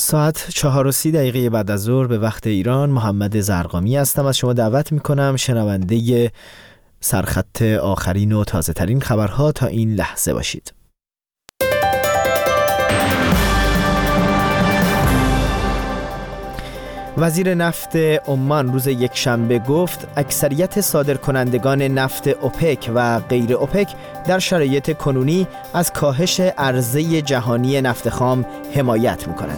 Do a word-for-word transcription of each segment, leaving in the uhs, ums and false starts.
ساعت چهار و سی دقیقه بعد از ظهر به وقت ایران، محمد زرقامی هستم. از شما دعوت میکنم شنونده سرخط آخرین و تازه ترین خبرها تا این لحظه باشید. وزیر نفت عمان روز یکشنبه گفت اکثریت صادرکنندگان نفت اوپک و غیر اوپک در شرایط کنونی از کاهش عرضه جهانی نفت خام حمایت می‌کنند.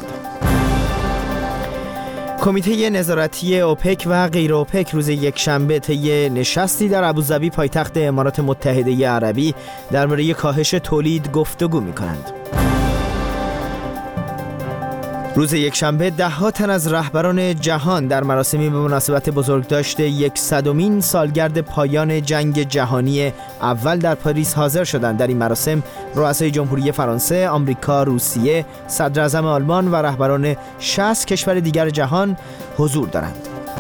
کمیته نظارتی اوپک و غیر اوپک روز یکشنبه طی نشستی در ابوظبی پایتخت امارات متحده عربی درباره کاهش تولید گفتگو می‌کنند. روز یکشنبه ده ها تن از رهبران جهان در مراسمی به مناسبت بزرگداشت یکصدمین سالگرد پایان جنگ جهانی اول در پاریس حاضر شدند. در این مراسم رؤسای جمهوری فرانسه، آمریکا، روسیه، صدر اعظم آلمان و رهبران شصت کشور دیگر جهان حضور دارند.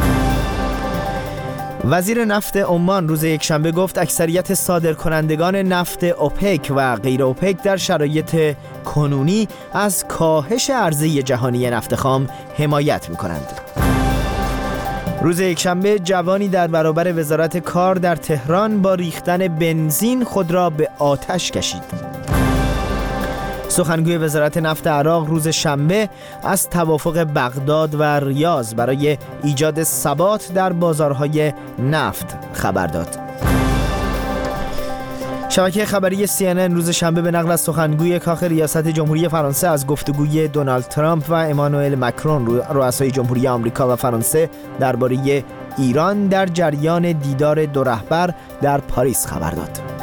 وزیر نفت عمان روز یکشنبه گفت اکثریت صادرکنندگان نفت اوپک و غیر اوپک در شرایط کنونی از کاهش عرضه جهانی نفت خام حمایت می‌کنند. روز یکشنبه جوانی در برابر وزارت کار در تهران با ریختن بنزین خود را به آتش کشید. سخنگوی وزارت نفت عراق روز شنبه از توافق بغداد و ریاض برای ایجاد ثبات در بازارهای نفت خبر داد. شبکه خبری سی ان ان روز شنبه به نقل از سخنگوی کاخ ریاست جمهوری فرانسه از گفتگوی دونالد ترامپ و امانوئل مکرون رؤسای جمهوری آمریکا و فرانسه درباره ایران در جریان دیدار دو رهبر در پاریس خبر داد.